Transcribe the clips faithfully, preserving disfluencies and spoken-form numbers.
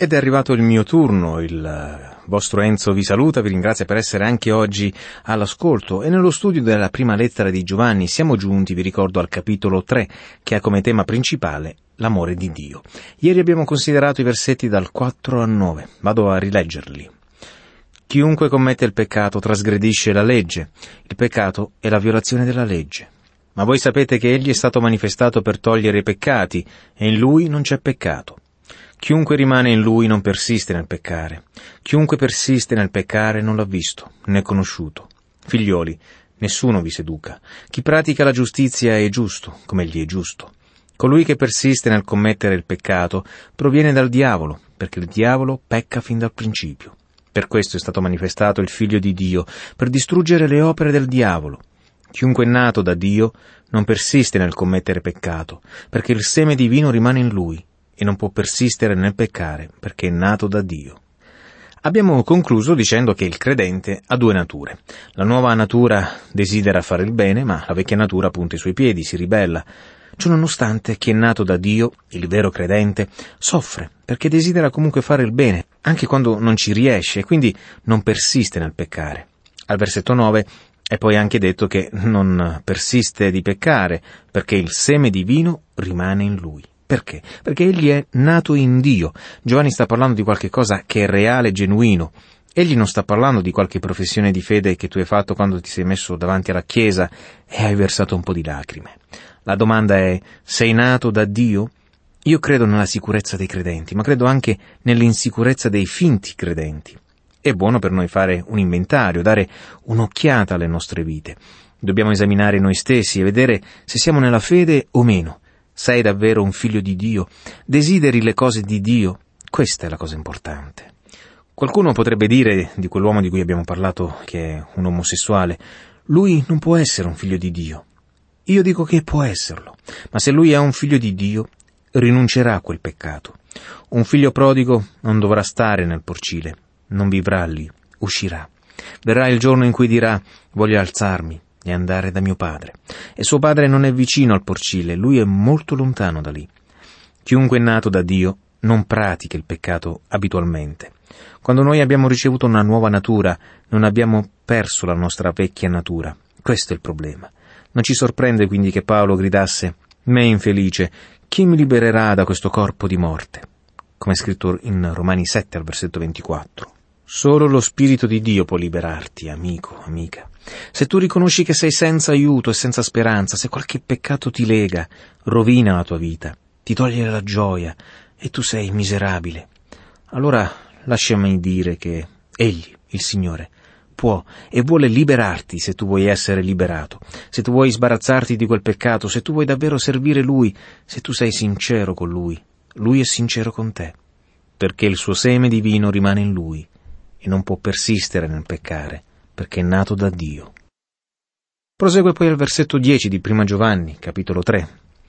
Ed è arrivato il mio turno, il vostro Enzo vi saluta, vi ringrazia per essere anche oggi all'ascolto e nello studio della prima lettera di Giovanni siamo giunti, vi ricordo, al capitolo tre, che ha come tema principale l'amore di Dio. Ieri abbiamo considerato i versetti dal quattro al nove, vado a rileggerli. Chiunque commette il peccato trasgredisce la legge, il peccato è la violazione della legge. Ma voi sapete che Egli è stato manifestato per togliere i peccati e in Lui non c'è peccato. Chiunque rimane in Lui non persiste nel peccare. Chiunque persiste nel peccare non l'ha visto, né conosciuto. Figlioli, nessuno vi seduca. Chi pratica la giustizia è giusto, come Egli è giusto. Colui che persiste nel commettere il peccato proviene dal diavolo, perché il diavolo pecca fin dal principio. Per questo è stato manifestato il Figlio di Dio, per distruggere le opere del diavolo. Chiunque è nato da Dio non persiste nel commettere peccato, perché il seme divino rimane in lui, e non può persistere nel peccare, perché è nato da Dio. Abbiamo concluso dicendo che il credente ha due nature. La nuova natura desidera fare il bene, ma la vecchia natura punta i suoi piedi, si ribella. Ciononostante, chi è nato da Dio, il vero credente, soffre, perché desidera comunque fare il bene, anche quando non ci riesce, e quindi non persiste nel peccare. Al versetto nove è poi anche detto che non persiste di peccare, perché il seme divino rimane in lui. Perché? Perché egli è nato in Dio. Giovanni sta parlando di qualche cosa che è reale, genuino. Egli non sta parlando di qualche professione di fede che tu hai fatto quando ti sei messo davanti alla chiesa e hai versato un po' di lacrime. La domanda è: sei nato da Dio? Io credo nella sicurezza dei credenti, ma credo anche nell'insicurezza dei finti credenti. È buono per noi fare un inventario, dare un'occhiata alle nostre vite. Dobbiamo esaminare noi stessi e vedere se siamo nella fede o meno. Sei davvero un figlio di Dio? Desideri le cose di Dio? Questa è la cosa importante. Qualcuno potrebbe dire di quell'uomo di cui abbiamo parlato, che è un omosessuale: lui non può essere un figlio di Dio. Io dico che può esserlo, ma se lui è un figlio di Dio, rinuncerà a quel peccato. Un figlio prodigo non dovrà stare nel porcile, non vivrà lì, uscirà. Verrà il giorno in cui dirà: voglio alzarmi e andare da mio padre. E suo padre non è vicino al porcile, lui è molto lontano da lì. Chiunque è nato da Dio non pratica il peccato abitualmente. Quando noi abbiamo ricevuto una nuova natura, non abbiamo perso la nostra vecchia natura. Questo è il problema. Non ci sorprende quindi che Paolo gridasse: me infelice, chi mi libererà da questo corpo di morte? Come è scritto in Romani sette al versetto ventiquattro. Solo lo Spirito di Dio può liberarti, amico, amica. Se tu riconosci che sei senza aiuto e senza speranza, se qualche peccato ti lega, rovina la tua vita, ti toglie la gioia e tu sei miserabile, allora lasciami dire che Egli, il Signore, può e vuole liberarti se tu vuoi essere liberato, se tu vuoi sbarazzarti di quel peccato, se tu vuoi davvero servire Lui, se tu sei sincero con Lui. Lui è sincero con te, perché il suo seme divino rimane in Lui e non può persistere nel peccare, perché è nato da Dio. Prosegue poi al versetto dieci di prima Giovanni, capitolo tre.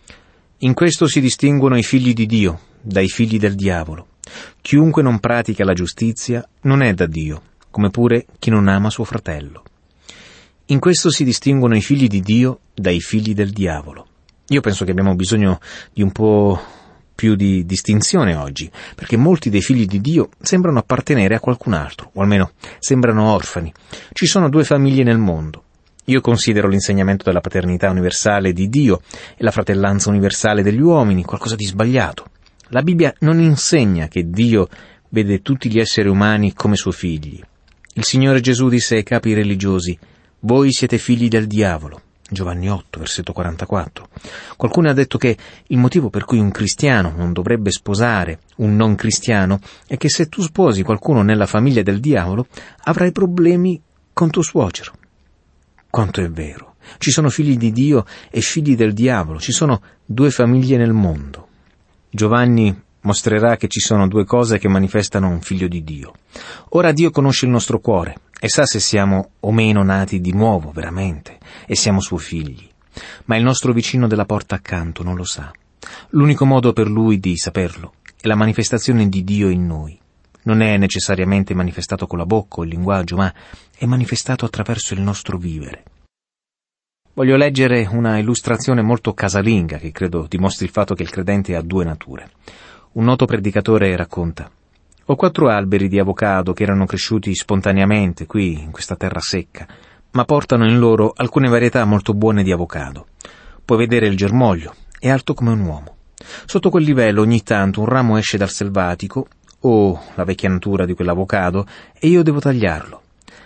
In questo si distinguono i figli di Dio dai figli del diavolo. Chiunque non pratica la giustizia non è da Dio, come pure chi non ama suo fratello. In questo si distinguono i figli di Dio dai figli del diavolo. Io penso che abbiamo bisogno di un po' più di distinzione oggi, perché molti dei figli di Dio sembrano appartenere a qualcun altro, o almeno sembrano orfani. Ci sono due famiglie nel mondo. Io considero l'insegnamento della paternità universale di Dio e la fratellanza universale degli uomini qualcosa di sbagliato. La Bibbia non insegna che Dio vede tutti gli esseri umani come suoi figli. Il Signore Gesù disse ai capi religiosi: voi siete figli del diavolo. Giovanni otto, versetto quarantaquattro. Qualcuno ha detto che il motivo per cui un cristiano non dovrebbe sposare un non cristiano è che se tu sposi qualcuno nella famiglia del diavolo avrai problemi con tuo suocero. Quanto è vero! Ci sono figli di Dio e figli del diavolo, ci sono due famiglie nel mondo. Giovanni mostrerà che ci sono due cose che manifestano un figlio di Dio. Ora Dio conosce il nostro cuore e sa se siamo o meno nati di nuovo, veramente, e siamo suoi figli. Ma il nostro vicino della porta accanto non lo sa. L'unico modo per lui di saperlo è la manifestazione di Dio in noi. Non è necessariamente manifestato con la bocca o il linguaggio, ma è manifestato attraverso il nostro vivere. Voglio leggere una illustrazione molto casalinga che credo dimostri il fatto che il credente ha due nature. Un noto predicatore racconta: Ho quattro alberi di avocado che erano cresciuti spontaneamente qui, in questa terra secca, ma portano in loro alcune varietà molto buone di avocado. Puoi vedere il germoglio, è alto come un uomo. Sotto quel livello ogni tanto un ramo esce dal selvatico, o la vecchia natura di quell'avocado, e io devo tagliarlo.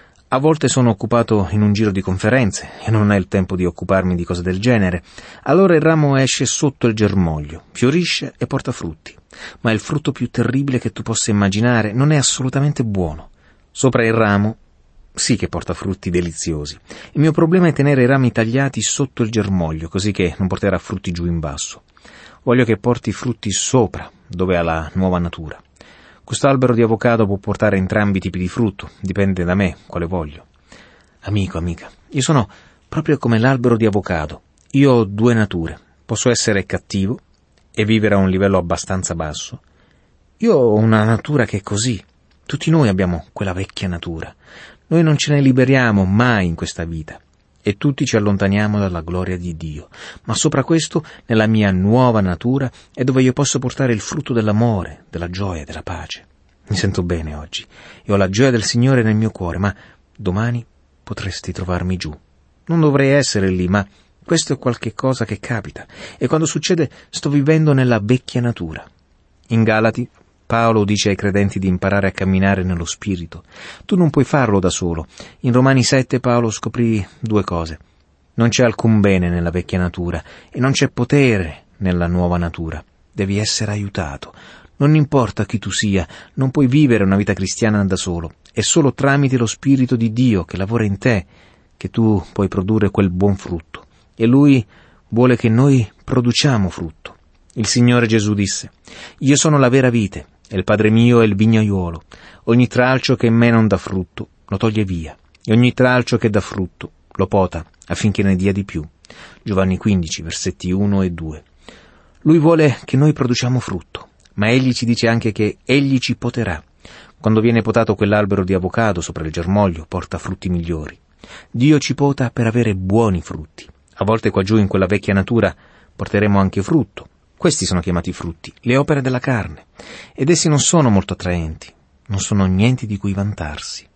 A volte sono occupato in un giro di conferenze e non ho il tempo di occuparmi di cose del genere. Allora il ramo esce sotto il germoglio, fiorisce e porta frutti. Ma il frutto più terribile che tu possa immaginare non è assolutamente buono. Sopra il ramo sì che porta frutti deliziosi. Il mio problema è tenere i rami tagliati sotto il germoglio, così che non porterà frutti giù in basso. Voglio che porti frutti sopra, dove ha la nuova natura. Questo albero di avocado può portare entrambi i tipi di frutto, dipende da me quale voglio. Amico, amica, io sono proprio come l'albero di avocado. Io ho due nature. Posso essere cattivo e vivere a un livello abbastanza basso. Io ho una natura che è così. Tutti noi abbiamo quella vecchia natura. Noi non ce ne liberiamo mai in questa vita. E tutti ci allontaniamo dalla gloria di Dio. Ma sopra questo, nella mia nuova natura, è dove io posso portare il frutto dell'amore, della gioia, della pace. Mi sento bene oggi e ho la gioia del Signore nel mio cuore, ma domani potresti trovarmi giù. Non dovrei essere lì, ma questo è qualche cosa che capita, e quando succede sto vivendo nella vecchia natura. In Galati, Paolo dice ai credenti di imparare a camminare nello Spirito. Tu non puoi farlo da solo. In Romani sette Paolo scoprì due cose. Non c'è alcun bene nella vecchia natura e non c'è potere nella nuova natura. Devi essere aiutato. Non importa chi tu sia, non puoi vivere una vita cristiana da solo. È solo tramite lo Spirito di Dio che lavora in te che tu puoi produrre quel buon frutto. E Lui vuole che noi produciamo frutto. Il Signore Gesù disse: Io sono la vera vite, e il Padre mio è il vignaiuolo. Ogni tralcio che in me non dà frutto lo toglie via, e ogni tralcio che dà frutto lo pota affinché ne dia di più. Giovanni quindici, versetti uno e due. Lui vuole che noi produciamo frutto, ma Egli ci dice anche che Egli ci poterà. Quando viene potato quell'albero di avocado sopra il germoglio, porta frutti migliori. Dio ci pota per avere buoni frutti. A volte qua giù in quella vecchia natura porteremo anche frutto. Questi sono chiamati frutti, le opere della carne, ed essi non sono molto attraenti, non sono niente di cui vantarsi.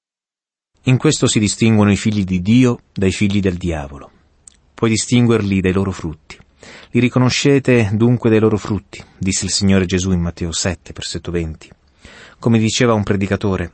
In questo si distinguono i figli di Dio dai figli del diavolo. Puoi distinguerli dai loro frutti. Li riconoscete dunque dai loro frutti, disse il Signore Gesù in Matteo sette, versetto venti. Come diceva un predicatore,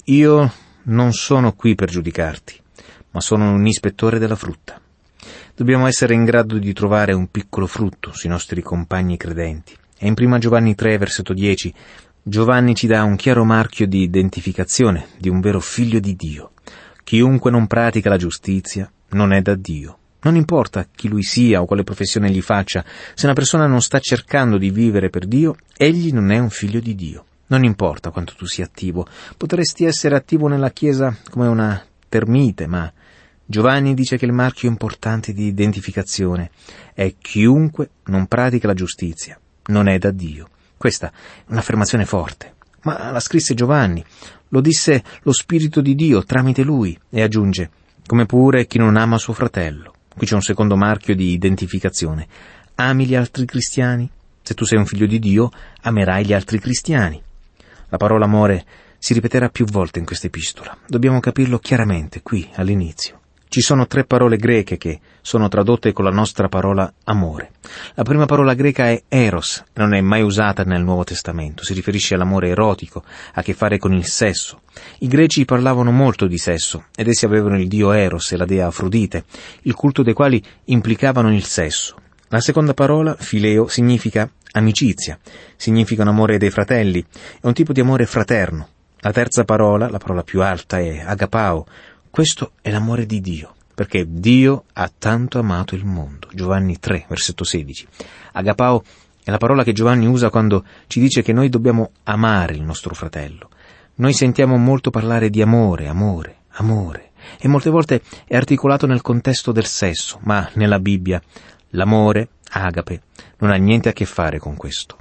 io non sono qui per giudicarti, ma sono un ispettore della frutta. Dobbiamo essere in grado di trovare un piccolo frutto sui nostri compagni credenti. E in prima Giovanni tre, versetto dieci, Giovanni ci dà un chiaro marchio di identificazione di un vero figlio di Dio. Chiunque non pratica la giustizia non è da Dio. Non importa chi lui sia o quale professione gli faccia, se una persona non sta cercando di vivere per Dio, egli non è un figlio di Dio. Non importa quanto tu sia attivo. Potresti essere attivo nella Chiesa come una termite, ma Giovanni dice che il marchio importante di identificazione è chiunque non pratica la giustizia non è da Dio. Questa è un'affermazione forte, ma la scrisse Giovanni, lo disse lo Spirito di Dio tramite lui, e aggiunge: come pure chi non ama suo fratello. Qui c'è un secondo marchio di identificazione. Ami gli altri cristiani? Se tu sei un figlio di Dio, amerai gli altri cristiani. La parola amore si ripeterà più volte in questa epistola. Dobbiamo capirlo chiaramente qui, all'inizio. Ci sono tre parole greche che sono tradotte con la nostra parola amore. La prima parola greca è eros, non è mai usata nel Nuovo Testamento, si riferisce all'amore erotico, ha a che fare con il sesso. I greci parlavano molto di sesso, ed essi avevano il dio Eros e la dea Afrodite, il culto dei quali implicavano il sesso. La seconda parola, fileo, significa amicizia, significa un amore dei fratelli, è un tipo di amore fraterno. La terza parola, la parola più alta, è agapao. Questo è l'amore di Dio, perché Dio ha tanto amato il mondo. Giovanni tre, versetto sedici. Agapao è la parola che Giovanni usa quando ci dice che noi dobbiamo amare il nostro fratello. Noi sentiamo molto parlare di amore, amore, amore, e molte volte è articolato nel contesto del sesso, ma nella Bibbia l'amore, agape, non ha niente a che fare con questo.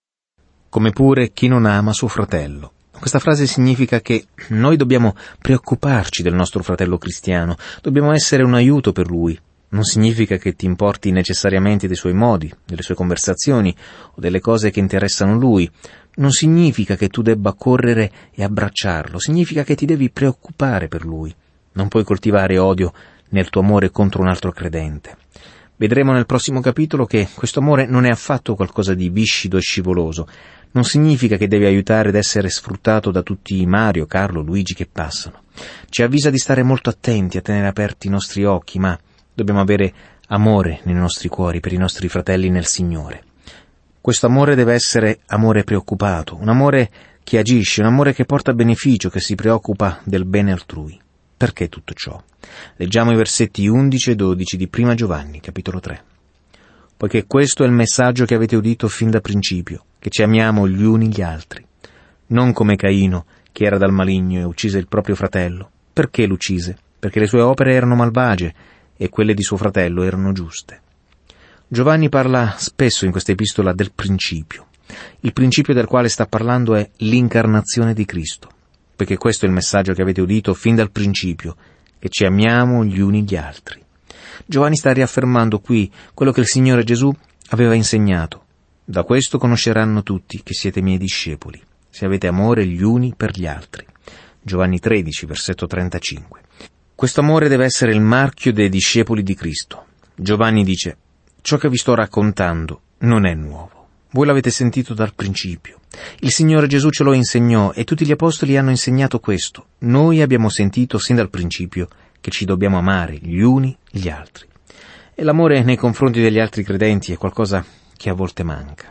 Come pure chi non ama suo fratello. Questa frase significa che noi dobbiamo preoccuparci del nostro fratello cristiano, dobbiamo essere un aiuto per lui, non significa che ti importi necessariamente dei suoi modi, delle sue conversazioni o delle cose che interessano lui. Non significa che tu debba correre e abbracciarlo, significa che ti devi preoccupare per lui. Non puoi coltivare odio nel tuo amore contro un altro credente. Vedremo nel prossimo capitolo che questo amore non è affatto qualcosa di viscido e scivoloso. Non significa che devi aiutare ad essere sfruttato da tutti i Mario, Carlo, Luigi che passano. Ci avvisa di stare molto attenti, a tenere aperti i nostri occhi, ma dobbiamo avere amore nei nostri cuori per i nostri fratelli nel Signore. Questo amore deve essere amore preoccupato, un amore che agisce, un amore che porta beneficio, che si preoccupa del bene altrui. Perché tutto ciò? Leggiamo i versetti undici e dodici di Prima Giovanni, capitolo tre. Poiché questo è il messaggio che avete udito fin da principio, che ci amiamo gli uni gli altri. Non come Caino, che era dal maligno e uccise il proprio fratello. Perché l'uccise? Perché le sue opere erano malvagie e quelle di suo fratello erano giuste. Giovanni parla spesso in questa epistola del principio. Il principio del quale sta parlando è l'incarnazione di Cristo. Perché questo è il messaggio che avete udito fin dal principio, che ci amiamo gli uni gli altri. Giovanni sta riaffermando qui quello che il Signore Gesù aveva insegnato. Da questo conosceranno tutti che siete miei discepoli, se avete amore gli uni per gli altri. Giovanni tredici, versetto trentacinque. Questo amore deve essere il marchio dei discepoli di Cristo. Giovanni dice: ciò che vi sto raccontando non è nuovo. Voi l'avete sentito dal principio. Il Signore Gesù ce lo insegnò e tutti gli apostoli hanno insegnato questo. Noi abbiamo sentito sin dal principio che ci dobbiamo amare gli uni gli altri. E l'amore nei confronti degli altri credenti è qualcosa che a volte manca.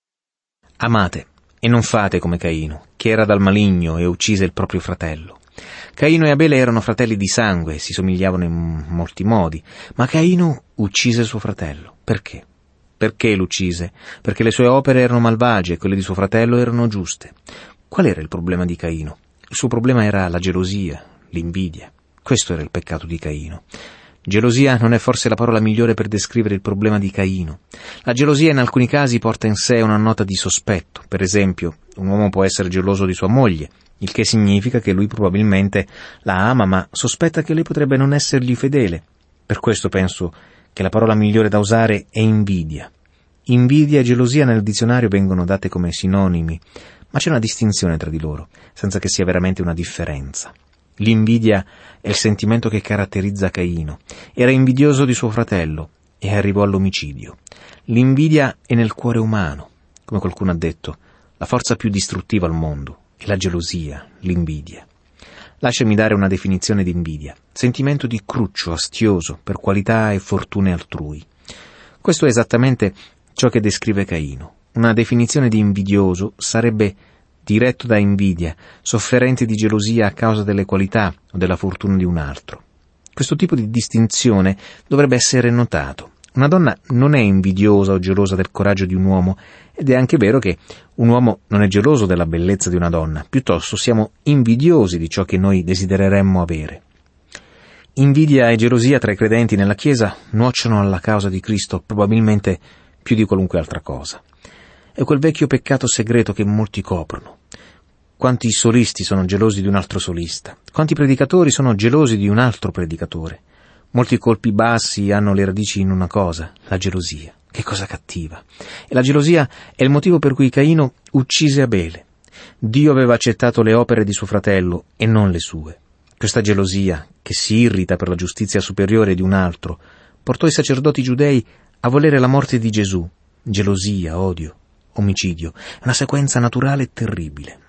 Amate e non fate come Caino, che era dal maligno e uccise il proprio fratello. Caino e Abele erano fratelli di sangue e si somigliavano in molti modi, ma Caino uccise suo fratello. Perché? Perché l'uccise? Perché le sue opere erano malvagie e quelle di suo fratello erano giuste. Qual era il problema di Caino? Il suo problema era la gelosia, l'invidia. Questo era il peccato di Caino. Gelosia non è forse la parola migliore per descrivere il problema di Caino. La gelosia in alcuni casi porta in sé una nota di sospetto. Per esempio, un uomo può essere geloso di sua moglie, il che significa che lui probabilmente la ama, ma sospetta che lei potrebbe non essergli fedele. Per questo penso che la parola migliore da usare è invidia. Invidia e gelosia nel dizionario vengono date come sinonimi, ma c'è una distinzione tra di loro, senza che sia veramente una differenza. L'invidia è il sentimento che caratterizza Caino. Era invidioso di suo fratello e arrivò all'omicidio. L'invidia è nel cuore umano, come qualcuno ha detto, la forza più distruttiva al mondo è la gelosia, l'invidia. Lasciami dare una definizione di invidia: sentimento di cruccio, astioso, per qualità e fortune altrui. Questo è esattamente ciò che descrive Caino. Una definizione di invidioso sarebbe diretto da invidia, sofferente di gelosia a causa delle qualità o della fortuna di un altro. Questo tipo di distinzione dovrebbe essere notato. Una donna non è invidiosa o gelosa del coraggio di un uomo, ed è anche vero che un uomo non è geloso della bellezza di una donna, piuttosto siamo invidiosi di ciò che noi desidereremmo avere. Invidia e gelosia tra i credenti nella Chiesa nuociono alla causa di Cristo probabilmente più di qualunque altra cosa. È quel vecchio peccato segreto che molti coprono. Quanti solisti sono gelosi di un altro solista? Quanti predicatori sono gelosi di un altro predicatore? Molti colpi bassi hanno le radici in una cosa, la gelosia. Che cosa cattiva! E la gelosia è il motivo per cui Caino uccise Abele. Dio aveva accettato le opere di suo fratello e non le sue. Questa gelosia, che si irrita per la giustizia superiore di un altro, portò i sacerdoti giudei a volere la morte di Gesù. Gelosia, odio, omicidio. È una sequenza naturale e terribile.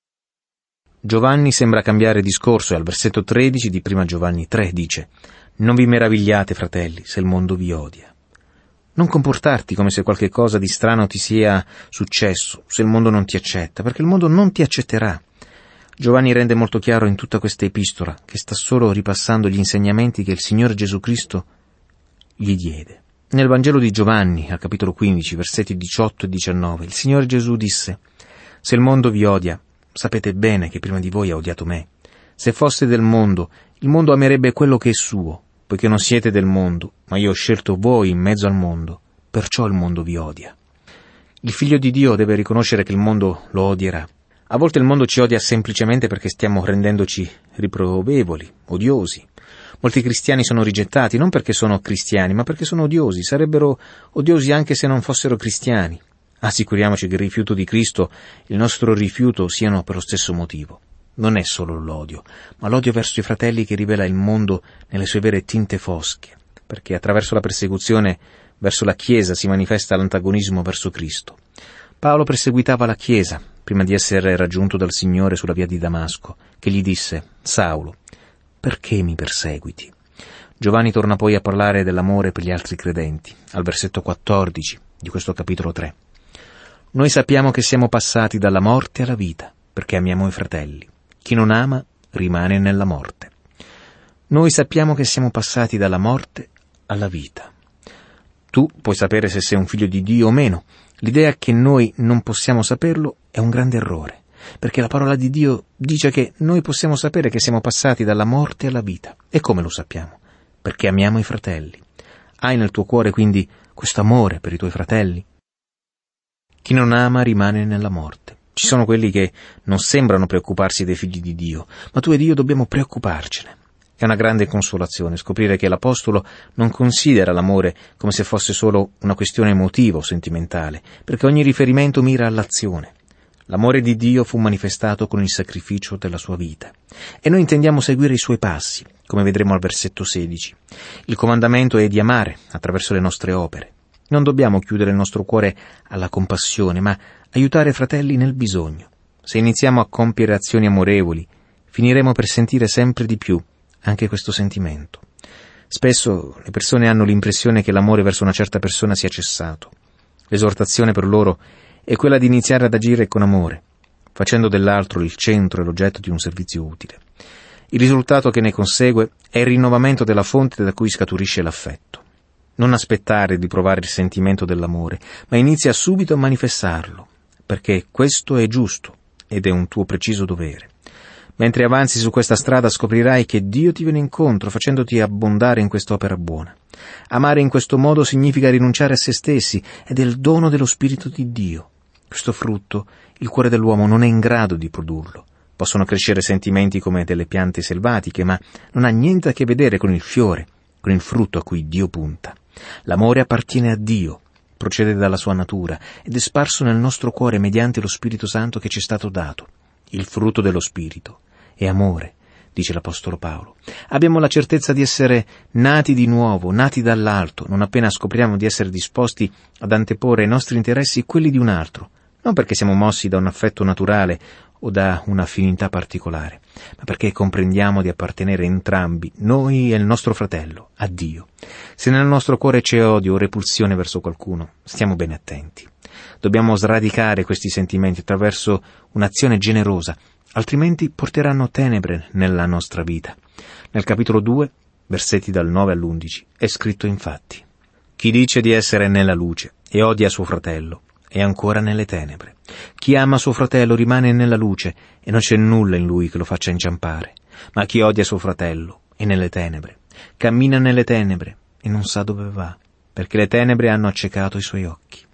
Giovanni sembra cambiare discorso e al versetto tredici di Prima Giovanni tre dice: «Non vi meravigliate, fratelli, se il mondo vi odia». Non comportarti come se qualche cosa di strano ti sia successo, se il mondo non ti accetta, perché il mondo non ti accetterà. Giovanni rende molto chiaro in tutta questa epistola che sta solo ripassando gli insegnamenti che il Signore Gesù Cristo gli diede. Nel Vangelo di Giovanni, al capitolo quindici, versetti diciotto e diciannove, il Signore Gesù disse: «Se il mondo vi odia, sapete bene che prima di voi ha odiato me. Se foste del mondo, il mondo amerebbe quello che è suo, poiché non siete del mondo, ma io ho scelto voi in mezzo al mondo, perciò il mondo vi odia». Il Figlio di Dio deve riconoscere che il mondo lo odierà. A volte il mondo ci odia semplicemente perché stiamo rendendoci riprovevoli, odiosi. Molti cristiani sono rigettati non perché sono cristiani, ma perché sono odiosi. Sarebbero odiosi anche se non fossero cristiani. Assicuriamoci che il rifiuto di Cristo e il nostro rifiuto siano per lo stesso motivo. Non è solo l'odio, ma l'odio verso i fratelli che rivela il mondo nelle sue vere tinte fosche, perché attraverso la persecuzione verso la Chiesa si manifesta l'antagonismo verso Cristo. Paolo perseguitava la Chiesa prima di essere raggiunto dal Signore sulla via di Damasco, che gli disse: Saulo, perché mi perseguiti? Giovanni torna poi a parlare dell'amore per gli altri credenti, al versetto quattordici di questo capitolo tre. Noi sappiamo che siamo passati dalla morte alla vita, perché amiamo i fratelli. Chi non ama rimane nella morte. Noi sappiamo che siamo passati dalla morte alla vita. Tu puoi sapere se sei un figlio di Dio o meno. L'idea che noi non possiamo saperlo è un grande errore, perché la parola di Dio dice che noi possiamo sapere che siamo passati dalla morte alla vita. E come lo sappiamo? Perché amiamo i fratelli. Hai nel tuo cuore quindi questo amore per i tuoi fratelli? Chi non ama rimane nella morte. Ci sono quelli che non sembrano preoccuparsi dei figli di Dio, ma tu ed io dobbiamo preoccuparcene. È una grande consolazione scoprire che l'Apostolo non considera l'amore come se fosse solo una questione emotiva o sentimentale, perché ogni riferimento mira all'azione. L'amore di Dio fu manifestato con il sacrificio della sua vita, e noi intendiamo seguire i suoi passi, come vedremo al versetto sedici. Il comandamento è di amare attraverso le nostre opere. Non dobbiamo chiudere il nostro cuore alla compassione, ma aiutare i fratelli nel bisogno. Se iniziamo a compiere azioni amorevoli, finiremo per sentire sempre di più anche questo sentimento. Spesso le persone hanno l'impressione che l'amore verso una certa persona sia cessato. L'esortazione per loro è quella di iniziare ad agire con amore, facendo dell'altro il centro e l'oggetto di un servizio utile. Il risultato che ne consegue è il rinnovamento della fonte da cui scaturisce l'affetto. Non aspettare di provare il sentimento dell'amore, ma inizia subito a manifestarlo, perché questo è giusto ed è un tuo preciso dovere. Mentre avanzi su questa strada scoprirai che Dio ti viene incontro facendoti abbondare in quest'opera buona. Amare in questo modo significa rinunciare a se stessi ed è il dono dello Spirito di Dio. Questo frutto il cuore dell'uomo non è in grado di produrlo. Possono crescere sentimenti come delle piante selvatiche, ma non ha niente a che vedere con il fiore, con il frutto a cui Dio punta. L'amore appartiene a Dio, procede dalla sua natura ed è sparso nel nostro cuore mediante lo Spirito Santo che ci è stato dato. Il frutto dello Spirito è amore, dice l'Apostolo Paolo. Abbiamo la certezza di essere nati di nuovo, nati dall'alto, non appena scopriamo di essere disposti ad anteporre ai nostri interessi quelli di un altro, non perché siamo mossi da un affetto naturale o da un'affinità particolare, ma perché comprendiamo di appartenere entrambi, noi e il nostro fratello, a Dio. Se nel nostro cuore c'è odio o repulsione verso qualcuno, stiamo bene attenti. Dobbiamo sradicare questi sentimenti attraverso un'azione generosa, altrimenti porteranno tenebre nella nostra vita. Nel capitolo due, versetti dal nove all'undici, è scritto infatti: chi dice di essere nella luce e odia suo fratello è ancora nelle tenebre. Chi ama suo fratello rimane nella luce e non c'è nulla in lui che lo faccia inciampare. Ma chi odia suo fratello è nelle tenebre, cammina nelle tenebre e non sa dove va, perché le tenebre hanno accecato i suoi occhi.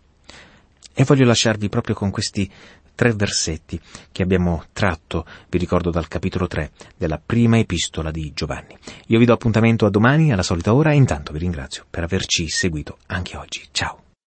E voglio lasciarvi proprio con questi tre versetti che abbiamo tratto, vi ricordo, dal capitolo tre della prima epistola di Giovanni. Io vi do appuntamento a domani alla solita ora e intanto vi ringrazio per averci seguito anche oggi. Ciao!